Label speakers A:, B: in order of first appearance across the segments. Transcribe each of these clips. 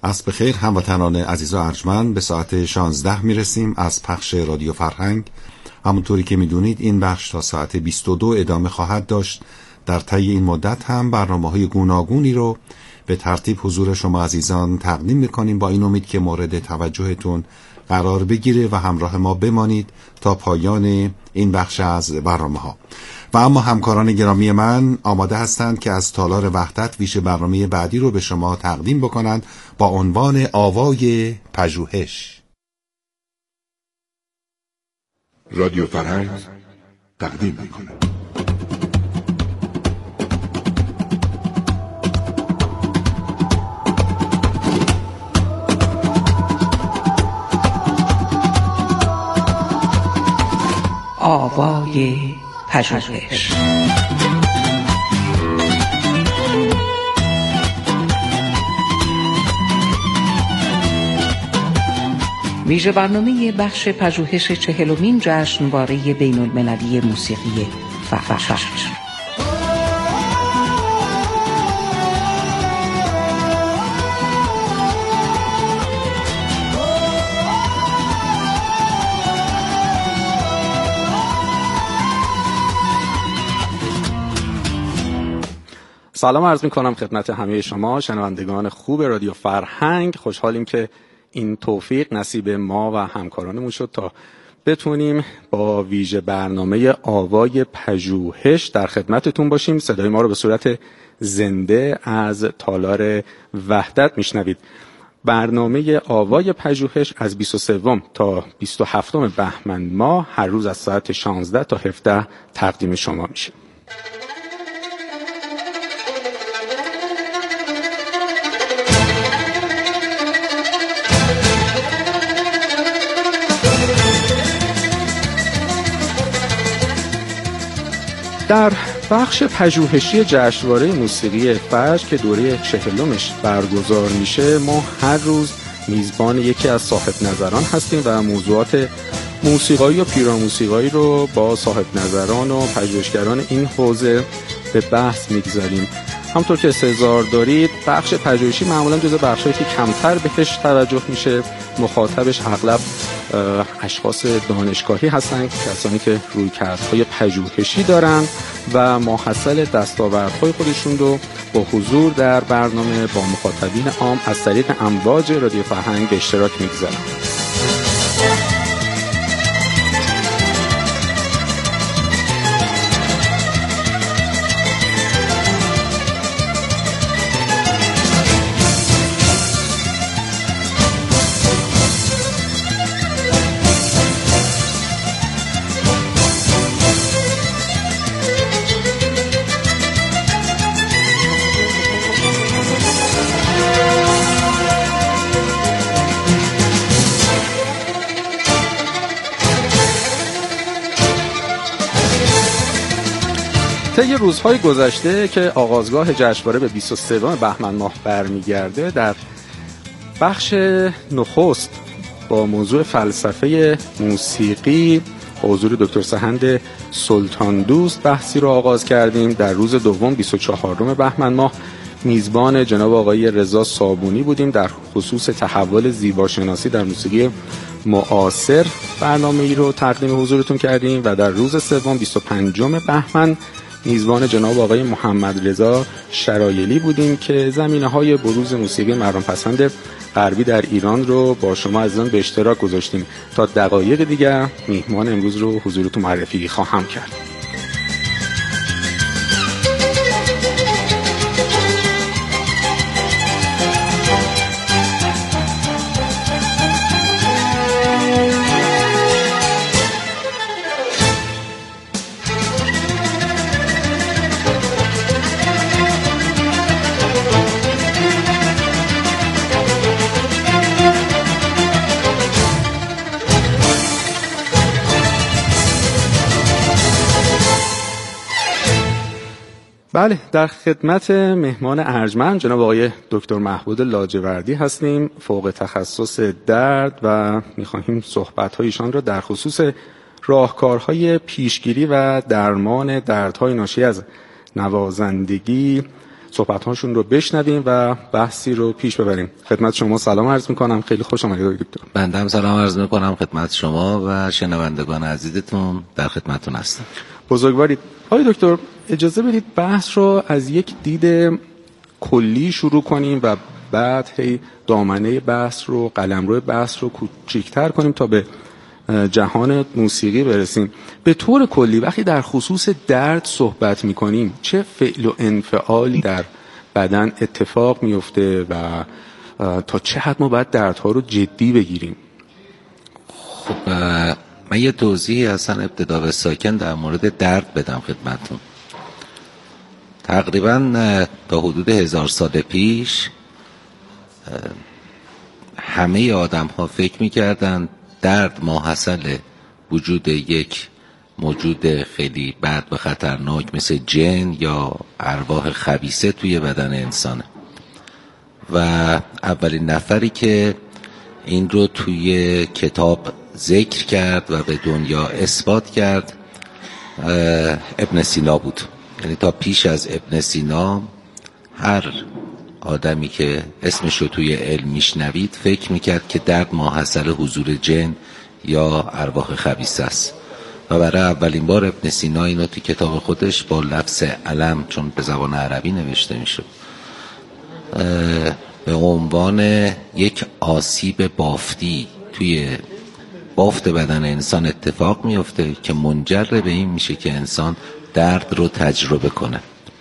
A: عصر بخیر هموطنان عزیز و ارجمند، به ساعت 16 میرسیم از پخش رادیو فرهنگ. همونطوری که میدونید این بخش تا ساعت 22 ادامه خواهد داشت. در طی این مدت هم برنامه‌های گوناگونی رو به ترتیب حضور شما عزیزان تقدیم میکنیم، با این امید که مورد توجهتون قرار بگیره و همراه ما بمانید تا پایان این بخش از برنامه‌ها. و اما همکاران گرامی من آماده هستند که از تالار وحدت ویژه برنامه بعدی رو به شما تقدیم بکنند با عنوان آوای پژوهش.
B: رادیو فرهنگ تقدیم میکنه
C: آوای پژوهش. ویژه برنامه بخش پژوهش 40مین جشنواره بین المللی موسیقی فرهنگ.
D: سلام عرض می‌کنم خدمت همه شما شنوندگان خوب رادیو فرهنگ. خوشحالیم که این توفیق نصیب ما و همکارانمون شد تا بتونیم با ویژه برنامه آوای پژوهش در خدمتتون باشیم. صدای ما رو به صورت زنده از تالار وحدت میشنوید. برنامه آوای پژوهش از 23 تا 27 بهمن ماه هر روز از ساعت 16 تا 17 تقدیم شما میشه. در بخش پژوهشی جشنواره موسیقی فجر که دوره 40مش برگزار میشه، ما هر روز میزبان یکی از صاحب نظران هستیم و موضوعات موسیقایی و پیراموسیقایی رو با صاحب نظران و پژوهشگران این حوزه به بحث میگذاریم. همونطور که استحضار دارید بخش پژوهشی معمولا جزو بخشایی که کمتر بهش توجه میشه. مخاطبش اغلب اشخاص دانشگاهی هستند، کسانی که رویکردهای پژوهشی دارن و ماحصل دستاوردهای خودشون رو با حضور در برنامه با مخاطبین عام از طریق امواج رادیو فرهنگ به اشتراک میگذارن. طی روزهای گذشته که آغازگاه جشنواره به 23 بهمن ماه برمیگرده، در بخش نخست با موضوع فلسفه موسیقی حضور دکتر سهند سلطان دوست بحثی رو آغاز کردیم. در روز دوم 24 بهمن ماه میزبان جناب آقای رضا صابونی بودیم در خصوص تحول زیباشناسی در موسیقی معاصر. برنامه‌ای رو تقدیم حضورتون کردیم و در روز سوم 25 بهمن میزبان جناب آقای محمد رضا شرایلی بودیم که زمینه‌های بروز موسیقی مردم پسند غربی در ایران رو با شما عزیزان به اشتراک گذاشتیم. تا دقایق دیگر میهمان امروز رو حضورتون معرفی خواهم کرد. بله، در خدمت مهمان ارجمند جناب آقای دکتر محمود لاجوردی هستیم، فوق تخصص درد، و می‌خواهیم صحبت‌های ایشان را در خصوص راهکارهای پیشگیری و درمان دردهای ناشی از نوازندگی صحبت‌هاشون رو بشنویم و بحثی رو پیش ببریم. خدمت شما سلام عرض می‌کنم. خیلی خوش آمدید دکتر.
E: بنده هم سلام عرض می‌کنم خدمت شما و شنوندگان عزیزتون، در خدمتتون هستم.
D: بزرگوارید. آقای دکتر اجازه بدید بحث رو از یک دید کلی شروع کنیم و بعد دامنه بحث رو، قلمرو بحث رو کوچیک‌تر کنیم تا به جهان موسیقی برسیم. به طور کلی وقتی در خصوص درد صحبت می‌کنیم چه فعل و انفعالی در بدن اتفاق میفته و تا چه حد ما باید دردها رو جدی بگیریم؟
E: خب من یه توضیحی اصلا ابتدا و ساکن در مورد درد بدم خدمتتون. تقریبا تا حدود 1000 سال پیش همه آدم ها فکر می‌کردن درد ماحصل وجود یک موجود خیلی بد و خطرناک مثل جن یا ارواح خبیثه توی بدن انسانه و اولین نفری که این رو توی کتاب ذکر کرد و به دنیا اثبات کرد ابن سینا بود. یعنی تا پیش از ابن سینا هر آدمی که اسمش رو توی علم میشنوید فکر میکرد که درد ماحصل حضور جن یا ارواح خبیثه است و برای اولین بار ابن سینا اینو توی کتاب خودش با لفظ علم، چون به زبان عربی نوشته میشد، به عنوان یک آسیب بافتی توی بافت بدن انسان اتفاق میفته که منجر به این میشه که انسان درد رو تجربه کنه.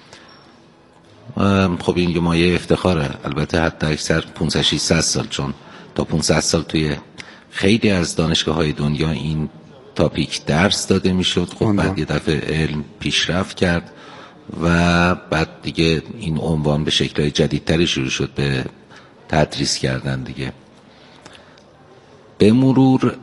E: خب این یه مایه افتخاره، البته حتی اکثر 500-600 سال، چون تا 500 سال توی خیلی از دانشگاه‌های دنیا این تاپیک درس داده میشد. خب بعد یه دفعه علم پیشرفت کرد و بعد دیگه این عنوان به شکل‌های جدیدتری شروع شد به تدریس کردن دیگه. به مرور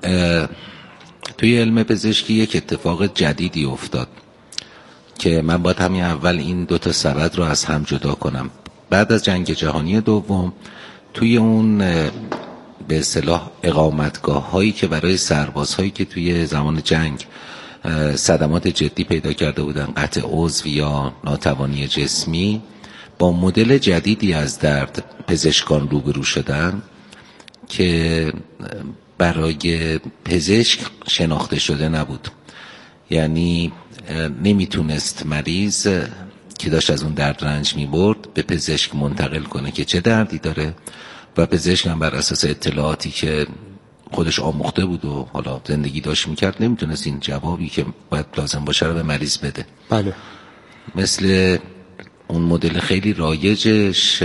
E: توی علم پزشکی یک اتفاق جدیدی افتاد که من باید همین اول این دوتا سبد رو از هم جدا کنم. بعد از جنگ جهانی دوم توی اون به اصطلاح اقامتگاه هایی که برای سربازهایی که توی زمان جنگ صدمات جدی پیدا کرده بودن، قطع عضو یا ناتوانی جسمی، با مدل جدیدی از درد پزشکان روبرو شدن که برای پزشک شناخته شده نبود. یعنی نمیتونست مریض که داشت از اون درد رنج میبرد به پزشک منتقل کنه که چه دردی داره و پزشک هم بر اساس اطلاعاتی که خودش آموخته بود و حالا زندگی داشت میکرد نمیتونست این جوابی که باید لازم باشه رو به مریض بده.
D: بله.
E: مثل اون مدل خیلی رایجش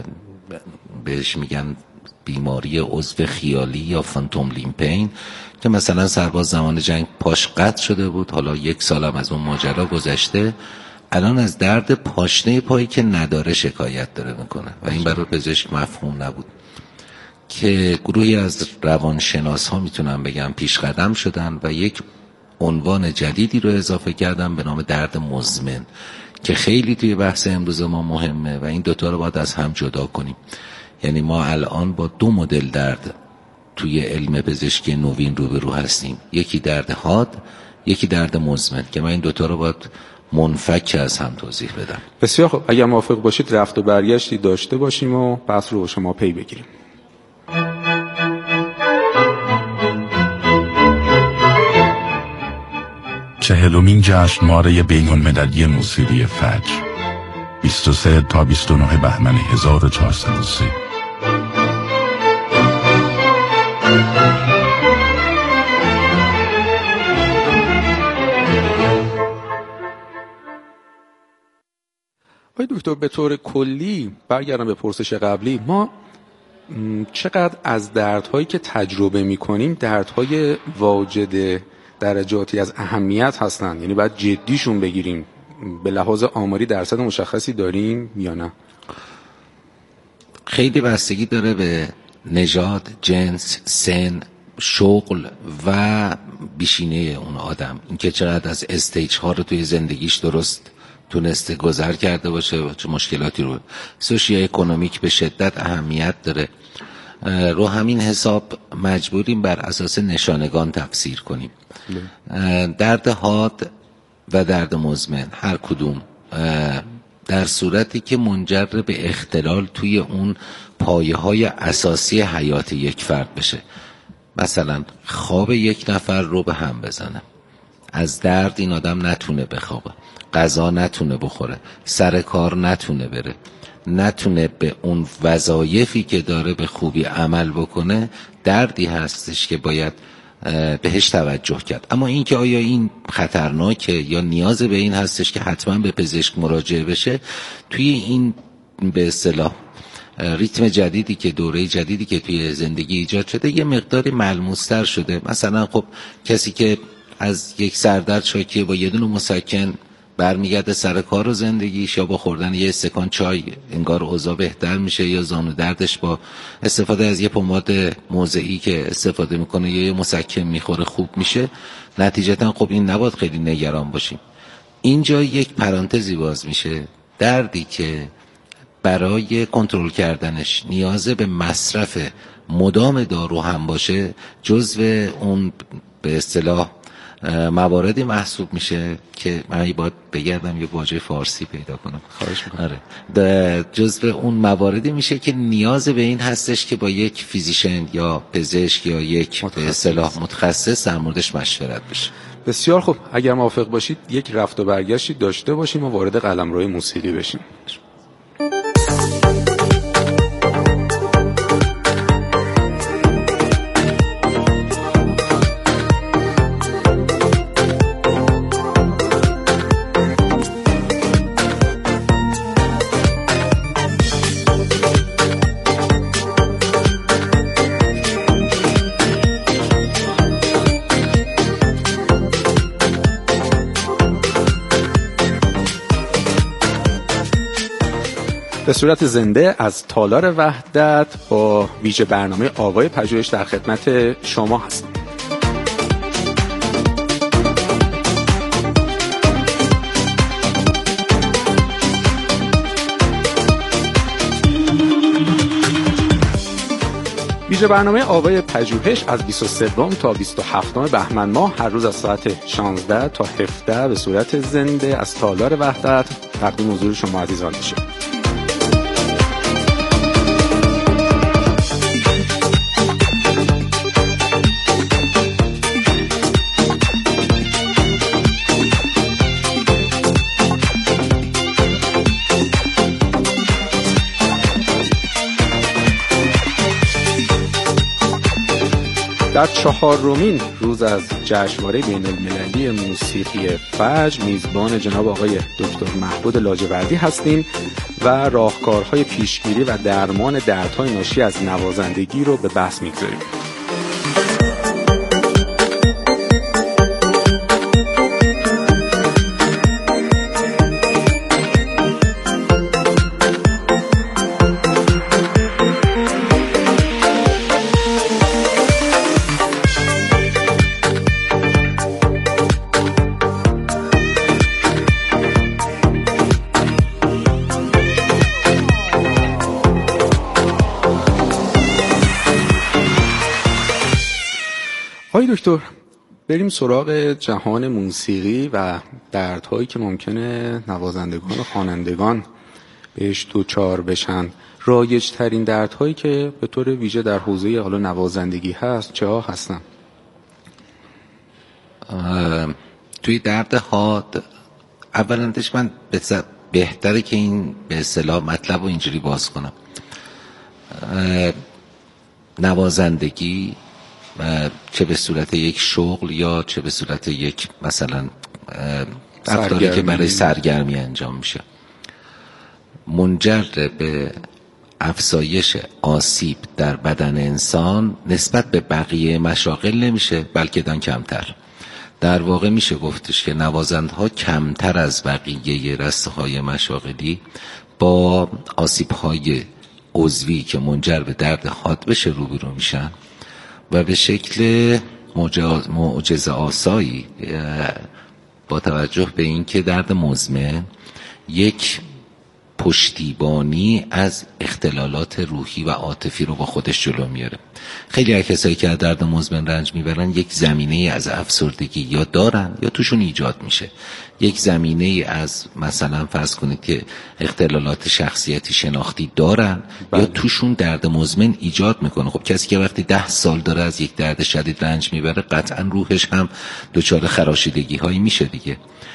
E: بهش میگن بیماری عضو خیالی یا فانتوم لیمپین که مثلا سرباز زمان جنگ پاش قطع شده بود، حالا 1 سالم از اون ماجرا گذشته، الان از درد پاشنه پایی که نداره شکایت داره میکنه و این برای پزشک مفهوم نبود که گروهی از روانشناس ها میتونم بگم پیش قدم شدن و یک عنوان جدیدی رو اضافه کردن به نام درد مزمن که خیلی توی بحث امروز ما مهمه و این دوتا رو باید از هم جدا کنیم. یعنی ما الان با 2 مدل درد توی علم پزشکی نوین روبرو هستیم، یکی درد حاد، یکی درد مزمن، که من این دوتا رو باید منفک از هم توضیح بدم.
D: بسیار خب، اگر موافق باشید رفت و برگشتی داشته باشیم و بحث رو شما پی بگیریم.
B: چهلمین جشنواره بین‌المللی موسیقی فجر 23 تا 29 بهمن 1403.
D: آقای دکتر به طور کلی برگردم به پرسش قبلی، ما چقدر از دردهایی که تجربه می‌کنیم دردهای واجد درجاتی از اهمیت هستن؟ یعنی باید جدیشون بگیریم؟ به لحاظ آماری درصد مشخصی داریم یا نه؟
E: خیلی بستگی داره به نژاد، جنس، سن، شغل و بیشینه اون آدم، اینکه چقدر از استیج ها رو توی زندگیش درست تونسته گذر کرده باشه و چه مشکلاتی رو. سوشیو اکونومیک به شدت اهمیت داره. رو همین حساب مجبوریم بر اساس نشانگان تفسیر کنیم. درد حاد و درد مزمن هر کدوم در صورتی که منجر به اختلال توی اون پایه‌های اساسی حیات یک فرد بشه. مثلا خواب یک نفر رو به هم بزنه، از درد این آدم نتونه بخوابه، غذا نتونه بخوره، سر کار نتونه بره، نتونه به اون وظایفی که داره به خوبی عمل بکنه، دردی هستش که باید بهش توجه کرد. اما این که آیا این خطرناکه یا نیاز به این هستش که حتما به پزشک مراجعه بشه، توی این به اصطلاح ریتم جدیدی که دوره جدیدی که توی زندگی ایجاد شده یه مقداری ملموس‌تر شده. مثلا خب کسی که از یک سردرد شاکیه با یه دونه مسکن برمیگرده سر کار و زندگیش، یا با خوردن یه استکان چای انگار اوضاع بهتر میشه، یا زانو دردش با استفاده از یه پماد موضعی که استفاده میکنه یا یه مسکن میخوره خوب میشه. نتیجتا خب این نباید خیلی نگران باشیم. اینجا یک پرانتزی باز میشه. دردی که برای کنترل کردنش نیاز به مصرف مدام دارو هم باشه، جزو اون به اصطلاح مواردی محسوب میشه که من باید بگردم یه واژه فارسی پیدا کنم.
D: خواهش میکنم.
E: آره. جزو اون مواردی میشه که نیاز به این هستش که با یک فیزیشن یا پزشک یا یک به اصطلاح متخصص در موردش مشورت بشه.
D: بسیار خوب، اگر موافق باشید یک رفت و برگشتی داشته باشیم و وارد قلمرو موسیقی بشیم. به صورت زنده از تالار وحدت با ویژه برنامه آوای پژوهش در خدمت شما هستیم. ویژه برنامه آوای پژوهش از 23 تا 27 بهمن ماه هر روز از ساعت 16 تا 17 به صورت زنده از تالار وحدت تقدیم حضور شما عزیزان میشه. در 4مین روز از جشنواره بین‌المللی موسیقی فجر میزبان جناب آقای دکتر محبود لاجوردی هستیم و راهکارهای پیشگیری و درمان دردهای ناشی از نوازندگی رو به بحث میگذاریم. آقای دکتر، بریم سراغ جهان موسیقی و دردهایی که ممکنه نوازندگان و خوانندگان بهش دوچار بشن. رایج ترین دردهایی که به طور ویژه در حوزه حالا نوازندگی هست چه ها هستن؟
E: توی درد حاد اولندش من بهتره که این به اصطلاح مطلب رو اینجوری باز کنم. نوازندگی چه به صورت یک شغل یا چه به صورت یک مثلا رفتاری که برای سرگرمی انجام میشه، منجر به افزایش آسیب در بدن انسان نسبت به بقیه مشاغل نمیشه، بلکه دان کمتر. در واقع میشه گفتش که نوازندها کمتر از بقیه رسته‌های مشاغلی با آسیب‌های عضوی که منجر به درد حاد بشه روبرو میشن و به شکل معجزه آسایی با توجه به این که درد مزمن یک پشتیبانی از اختلالات روحی و عاطفی رو با خودش جلو میاره. خیلی از کسایی که از درد مزمن رنج میبرن یک زمینه از افسردگی یا دارن یا توشون ایجاد میشه، یک زمینه از مثلا فرض کنید که اختلالات شخصیتی شناختی دارن یا توشون درد مزمن ایجاد میکنه. خب کسی که وقتی 10 سال داره از یک درد شدید رنج میبره قطعا روحش هم دچار خراشیدگی هایی میشه دیگه.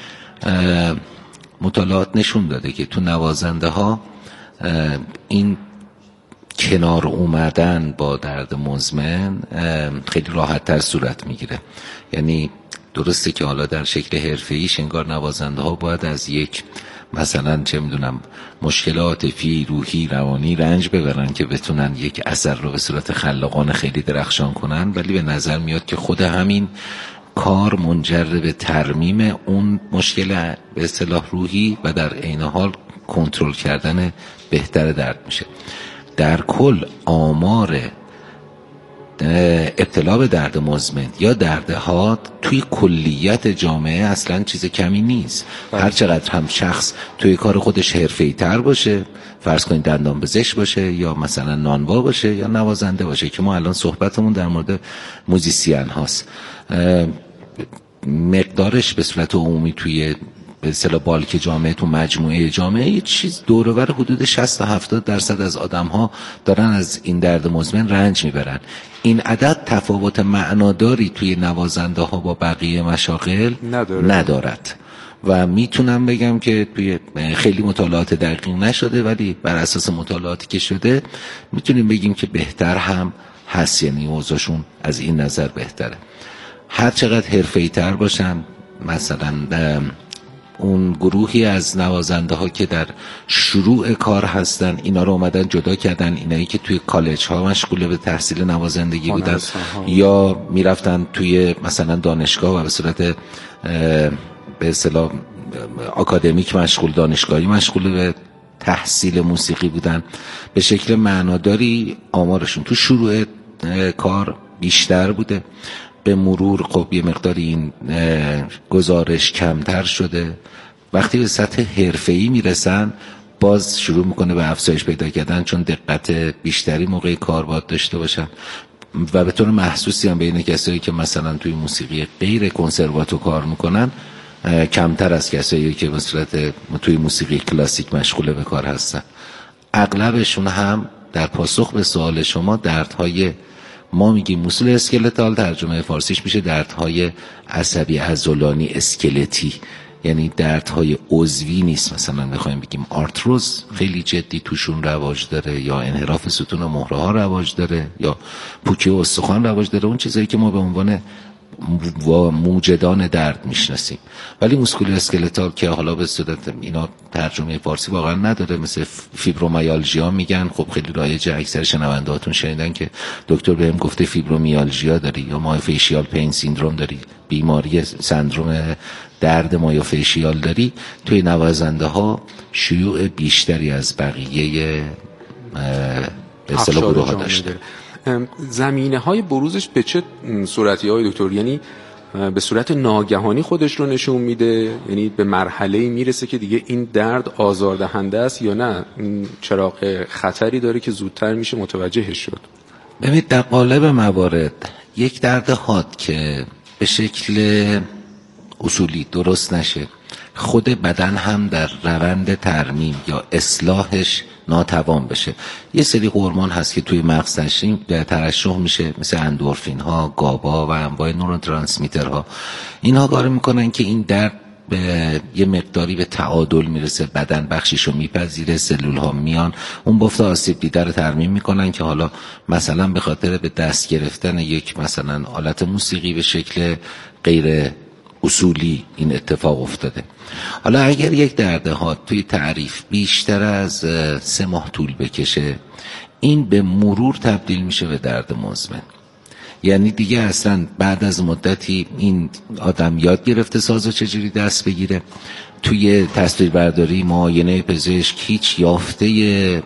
E: مطالعات نشون داده که تو نوازنده ها این کنار اومدن با درد مزمن خیلی راحت تر صورت میگیره. یعنی درسته که حالا در شکل حرفه‌ایش انگار نوازنده ها باید از یک مثلا چه میدونم مشکلات عاطفی، روحی، روانی رنج ببرن که بتونن یک اثر رو به صورت خلاقانه خیلی درخشان کنن، ولی به نظر میاد که خود همین کار منجر به ترمیم اون مشکل به اصطلاح روحی و در عین حال کنترل کردن بهتر درد میشه. در کل آمار ابتلا به درد مزمن یا درد حاد توی کلیت جامعه اصلا چیز کمی نیست. هر چقدر هم شخص توی کار خودش حرفه‌ای تر باشه، فرض کنید دندان پزشک باشه یا مثلا نانوا باشه یا نوازنده باشه، که ما الان صحبتمون در مورد موزیسین هاست، مقدارش به صورت عمومی توی به اصطلاح بالک جامعه، تو مجموعه جامعه یه چیز دور و بر حدود 60 تا 70% از آدم‌ها دارن از این درد مزمن رنج میبرن. این عدد تفاوت معناداری توی نوازنده ها با بقیه مشاغل ندارد و میتونم بگم که توی خیلی مطالعات دقیق نشده، ولی بر اساس مطالعاتی که شده میتونیم بگیم که بهتر هم هست، یعنی اوضاعشون از این نظر بهتره. هر چقدر حرفه‌ای تر باشن، مثلا اون گروهی از نوازنده ها که در شروع کار هستن اینا رو اومدن جدا کردن، اینایی که توی کالج ها مشغول به تحصیل نوازندگی بودن یا میرفتن توی مثلا دانشگاه و به صورت به اصطلاح آکادمیک مشغول، دانشگاهی مشغول به تحصیل موسیقی بودن، به شکل معناداری آمارشون تو شروع کار بیشتر بوده. به مرور خب یه مقداری این گزارش کمتر شده. وقتی به سطح حرفه‌ای میرسن باز شروع میکنه به افزایش پیدا کردن، چون دقت بیشتری موقع کار باید داشته باشن و به طور محسوسی هم بین کسایی که مثلا توی موسیقی غیر کنسرواتو کار میکنن کمتر از کسایی که به صورت توی موسیقی کلاسیک مشغول به کار هستن. اغلبشون هم در پاسخ به سوال شما دردهای ما میگیم موسول اسکلتال، ترجمه فارسیش میشه دردهای عصبی عضلانی اسکلتی، یعنی دردهای عضوی نیست. مثلا بخوایم بگیم آرتروز خیلی جدی توشون رواج داره، یا انحراف ستون و مهره ها رواج داره، یا پوکی و استخوان رواج داره، اون چیزایی که ما به عنوان موجدان درد میشناسیم. ولی موسکول اسکلتال که حالا به صورت اینا ترجمه فارسی واقعا نداره، مثل فیبرومیالژیا میگن. خب خیلی رایجه، اکثر شنوندهاتون شنیدن که دکتر بهم گفته فیبرومیالژیا داری یا مایوفیشیال پین سیندروم داری، بیماری سندروم درد مایوفیشیال داری. توی نوازنده ها شیوع بیشتری از بقیه به اصطلاح گروه ها داشته.
D: زمینه های بروزش به چه صورتی های دکتر؟ یعنی به صورت ناگهانی خودش رو نشون میده، یعنی به مرحله‌ای میرسه که دیگه این درد آزاردهنده است، یا نه چراغ خطری داره که زودتر میشه متوجهش شد؟
E: ببینید در قالب موارد یک درد حاد که به شکل اصولی درست نشه، خود بدن هم در روند ترمیم یا اصلاحش ناتوان بشه. یه سری هورمون هست که توی مغز ترشح میشه، مثل اندورفین ها، گابا و انواع نوروترانسمیترها. اینها کار میکنن که این درد به یه مقداری به تعادل میرسه، بدن بخشیشو میپذیره، سلول ها میان اون بافت آسیب دیده رو ترمیم میکنن که حالا مثلا به خاطر به دست گرفتن یک مثلا آلت موسیقی به شکل غیر اصولی این اتفاق افتاده. حالا اگر یک درد حاد توی تعریف بیشتر از 3 ماه طول بکشه، این به مرور تبدیل میشه به درد مزمن. یعنی دیگه اصلا بعد از مدتی این آدم یاد گرفته سازو چجوری دست بگیره. توی تصویربرداری، معاینه پزشک هیچ یافته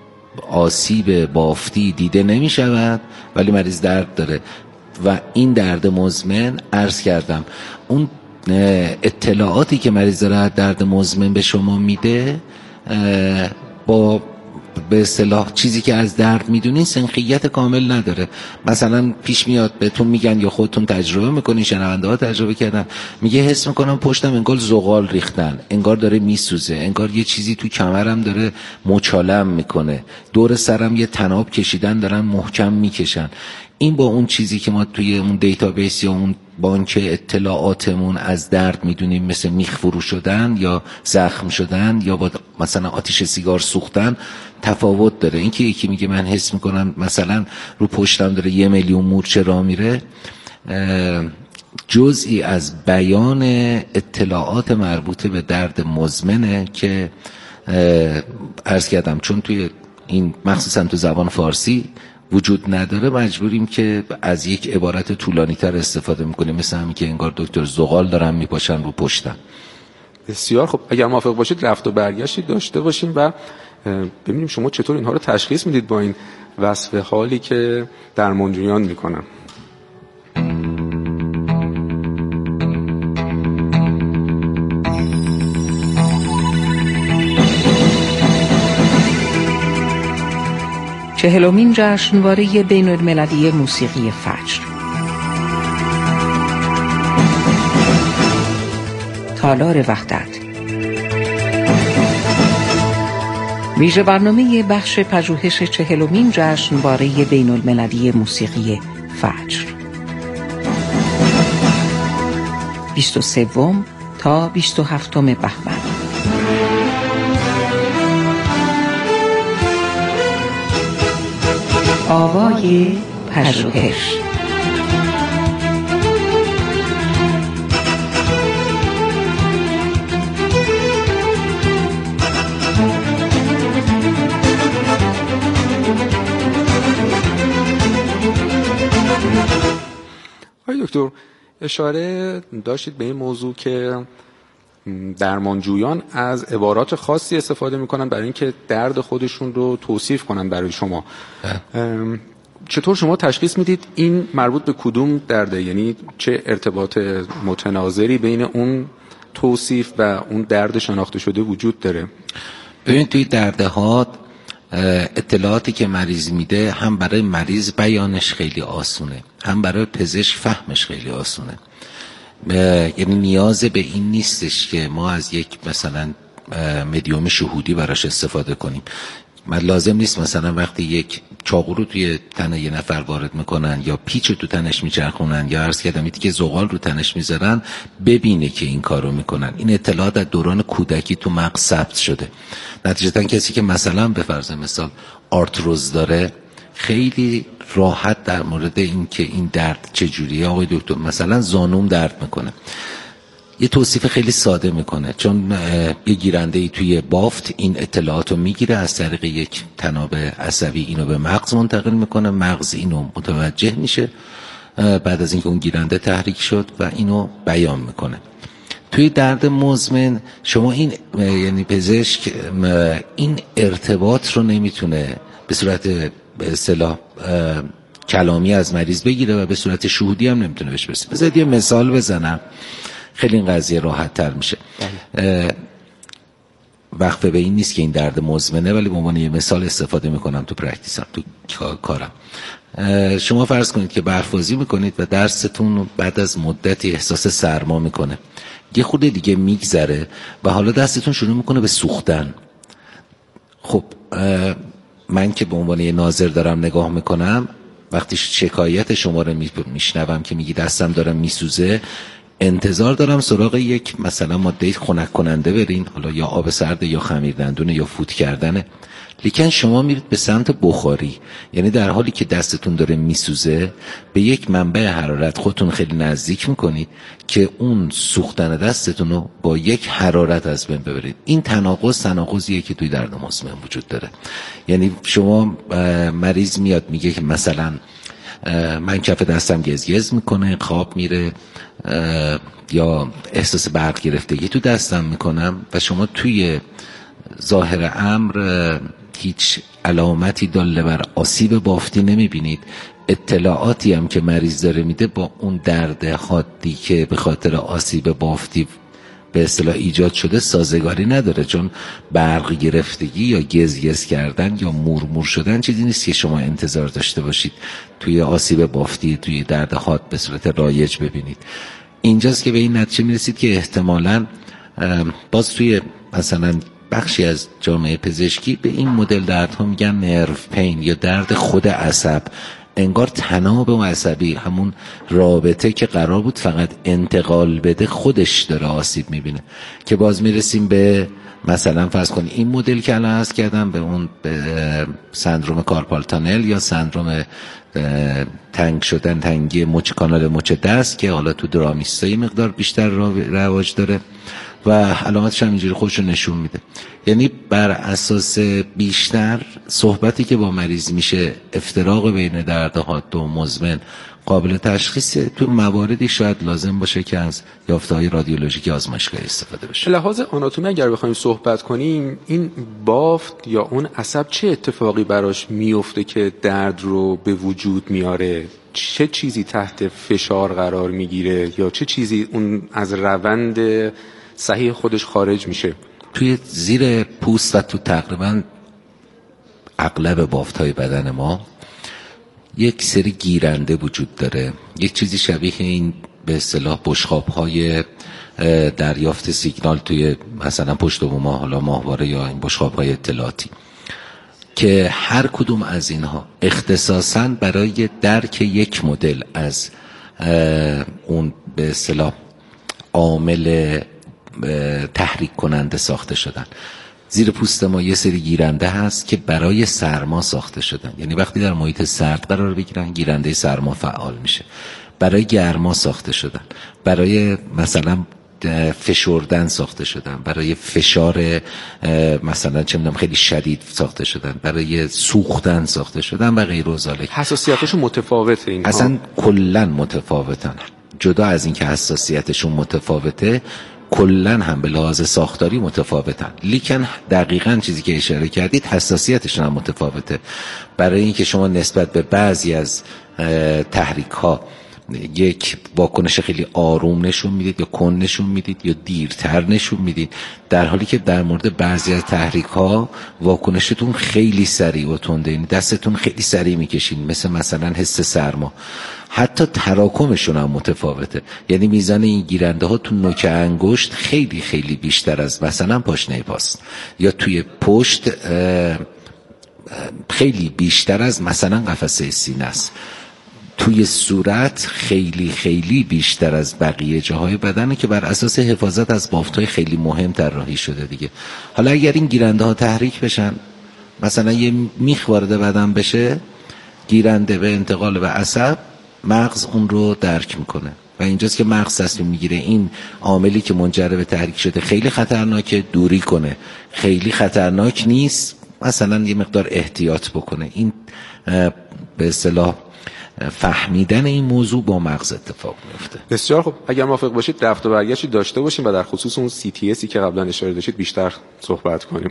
E: آسیب بافتی دیده نمی شود، ولی مریض درد داره و این درد مزمن، عرض کردم اون اطلاعاتی که مریض داره درد مزمن به شما میده با به اصطلاح چیزی که از درد میدونین سنخیت کامل نداره. مثلا پیش میاد بهتون میگن یا خودتون تجربه میکنین، شنونده ها تجربه کردن، میگه حس میکنم پشتم انگار زغال ریختن، انگار داره میسوزه، انگار یه چیزی تو کمرم داره مچالم میکنه، دور سرم یه تناب کشیدن دارن محکم میکشن. این با اون چیزی که ما توی اون دیتابیس یا اون بانک اطلاعاتمون از درد میدونیم، مثل میخ فرو شدن یا زخم شدن یا با مثلا آتش سیگار سوختن، تفاوت داره. این که یکی میگه من حس میکنم مثلا رو پشتم داره 1 میلیون مورچه راه میره، جزئی از بیان اطلاعات مربوط به درد مزمنه که عرض کردم چون توی این مخصوصا تو زبان فارسی وجود نداره، مجبوریم که از یک عبارت طولانی تر استفاده میکنیم، مثل همین که انگار دکتر زغال دارن میپاشن رو پشتم.
D: بسیار خب، اگر موافق باشید رفت و برگشتی داشته باشیم و ببینیم شما چطور اینها رو تشخیص میدید با این وصف حالی که درمانجویان میکنن.
C: چهلمین جشنواره بین المللی موسیقی فجر، تالار وحدت، ویژه برنامه بخش پژوهش 40مین جشنواره بین المللی موسیقی فجر، 23 تا 27 بهمن. آوای پژوهش.
D: آقای دکتر اشاره داشتید به این موضوع که درمانجویان از عبارات خاصی استفاده میکنن برای اینکه درد خودشون رو توصیف کنن برای شما. چطور شما تشخیص میدید این مربوط به کدوم درده؟ یعنی چه ارتباط متناظری بین اون توصیف و اون درد شناخته شده وجود داره؟
E: ببین توی درده ها اطلاعاتی که مریض میده هم برای مریض بیانش خیلی آسونه، هم برای پزشک فهمش خیلی آسونه. یعنی نیاز به این نیستش که ما از یک مثلا مدیوم شهودی براش استفاده کنیم. لازم نیست مثلا وقتی یک چاقو رو توی تن یه نفر وارد میکنن یا پیچ رو تو تنش میچرخونن یا عرض کردم که زغال رو تنش میذارن ببینه که این کار رو میکنن. این اطلاعات از دوران کودکی تو مغز ثبت شده. نتیجتا کسی که مثلا به فرض مثال آرتروز داره خیلی راحت در مورد این که این درد چجوریه، آقای دکتر مثلا زانوم درد میکنه، یه توصیف خیلی ساده میکنه، چون یه گیرنده ای توی بافت این اطلاعات رو میگیره، از طریق یک تناب عصبی اینو به مغز منتقل میکنه، مغز اینو متوجه میشه بعد از اینکه اون گیرنده تحریک شد و اینو بیان میکنه. توی درد مزمن شما این یعنی پزشک این ارتباط رو نمیتونه به صورت به اصطلاح کلامی از مریض بگیره و به صورت شهودی هم نمیتونه بهش برسه. بذارید یه مثال بزنم خیلی این قضیه راحت تر میشه. وقفه به این نیست که این درد مزمنه، ولی به عنوان یه مثال استفاده میکنم تو پرکتیسم، تو کارم. شما فرض کنید که برفازی میکنید و دستتون بعد از مدتی احساس سرما میکنه، یه خورده دیگه میگذره و حالا دستتون شروع میکنه به سوختن. خب من که به عنوان یه ناظر دارم نگاه میکنم، وقتی شکایت شما رو میشنوم که میگی دستم دارم میسوزه، انتظار دارم سراغ یک مثلا ماده خنک کننده برین، حالا یا آب سرد یا خمیر دندونه یا فوت کردنه، لیکن شما میرید به سمت بخاری. یعنی در حالی که دستتون داره میسوزه به یک منبع حرارت خودتون خیلی نزدیک میکنید که اون سوختن دستتون رو با یک حرارت از بین ببرید. این تناقضیه که توی درد مزمن وجود داره. یعنی شما مریض میاد میگه که مثلا من کف دستم گزگز میکنه، خواب میره یا احساس برق گرفتگی تو دستم میکنم و شما توی ظاهر امر هیچ علامتی داله بر آسیب بافتی نمیبینید. اطلاعاتی هم که مریض داره میده با اون درد حادی که به خاطر آسیب بافتی به اصطلاح ایجاد شده سازگاری نداره، چون برق گرفتگی یا گز کردن یا مورمور شدن چیزی نیست که شما انتظار داشته باشید توی آسیب بافتی، توی درد حاد به صورت رایج ببینید. اینجاست که به این نتیجه میرسید که احتمالاً باز توی مثلا بخشی از جامعه پزشکی به این مدل دردها میگن نرو پین یا درد خود عصب. انگار تناب و عصبی، همون رابطه که قرار بود فقط انتقال بده، خودش داره آسیب میبینه. که باز میرسیم به مثلا فرض کنید این مدل که الان عرض کردم، به اون سندروم کارپال تانل یا سندروم تنگ شدن، تنگی مچ کانال مچ دست که حالا تو درامیستای مقدار بیشتر رواج داره و علامتش هم اینجوری خودشو نشون میده. یعنی بر اساس بیشتر صحبتی که با مریض میشه، افتراق بین درد حاد و مزمن قابل تشخیص، تو مواردی شاید لازم باشه که از یافته‌های رادیولوژیکی آزمایشگاهی استفاده بشه.
D: لحاظ آناتومی اگر بخوایم صحبت کنیم، این بافت یا اون عصب چه اتفاقی براش میفته که درد رو به وجود میاره؟ چه چیزی تحت فشار قرار میگیره یا چه چیزی اون از روند صحیح خودش خارج میشه؟
E: توی زیر پوست و تو تقریبا اغلب بافت‌های بدن ما یک سری گیرنده وجود داره، یک چیزی شبیه این به اصطلاح بشقاب‌های دریافت سیگنال توی مثلا پشت بوم، حالا ماهواره یا این بشقاب‌های اطلاعاتی، که هر کدوم از اینها اختصاصاً برای درک یک مدل از اون به اصطلاح عامل تحریک کننده ساخته شدن. زیر پوست ما یه سری گیرنده هست که برای سرما ساخته شدن، یعنی وقتی در محیط سرد قرار بگیرن گیرنده سرما فعال میشه. برای گرما ساخته شدن، برای مثلا فشردن ساخته شدن، برای فشار مثلا چه میدونم خیلی شدید ساخته شدن، برای سوختن ساخته شدن و غیر و ذالک.
D: حساسیتشون متفاوته اینها؟
E: اصلا کلا متفاوتن. جدا از این که حساسیتشون متفاوته، کلن هم به لحاظ ساختاری متفاوتن، لیکن دقیقاً چیزی که اشاره کردید حساسیتشون هم متفاوته. برای اینکه شما نسبت به بعضی از تحریک ها یک واکنش خیلی آروم نشون میدید یا کند نشون میدید یا دیرتر نشون میدید، در حالی که در مورد بعضی از تحریک ها واکنشتون خیلی سریع و تنده، یعنی دستتون خیلی سریع میکشین، مثلا حس سرما. حتی تراکمشون هم متفاوته، یعنی میزان این گیرنده ها تو نوک انگشت خیلی خیلی بیشتر از مثلا پاشنه پاست، یا توی پشت خیلی بیشتر از مثلا قفسه سینه است، توی صورت خیلی خیلی بیشتر از بقیه جاهای بدنه که بر اساس حفاظت از بافت‌های خیلی مهم طراحی شده دیگه. حالا اگر این گیرنده ها تحریک بشن، مثلا یه میخ وارد بدن بشه، گیرنده به انتقال به عصب، مغز اون رو درک میکنه و اینجاست که مغز تصمیم میگیره این عاملی که منجر به تحریک شده خیلی خطرناکه، دوری کنه، خیلی خطرناک نیست، مثلا یه مقدار احتیاط بکنه. این به اصطلاح فهمیدن این موضوع با مغز اتفاق میفته.
D: بسیار خب، اگر موافق باشید رفت و برگشتی داشته باشیم و در خصوص اون CTSی که قبلا اشاره داشتید بیشتر صحبت کنیم.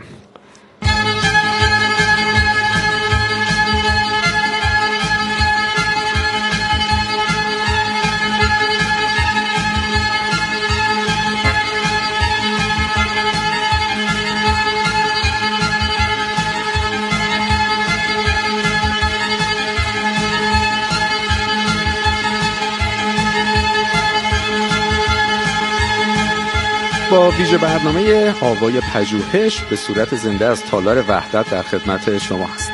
D: با ویژه برنامه آوای پژوهش به صورت زنده از تالار وحدت در خدمت شما هست.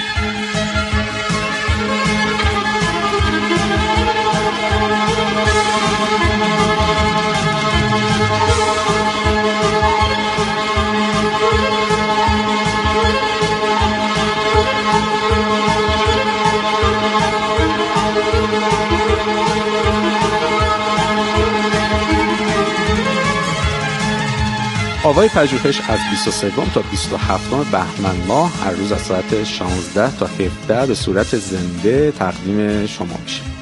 D: آوای پژوهش از 23 تا 27 بهمن ماه هر روز از ساعت 16 تا 17 به صورت زنده تقدیم شما میشه.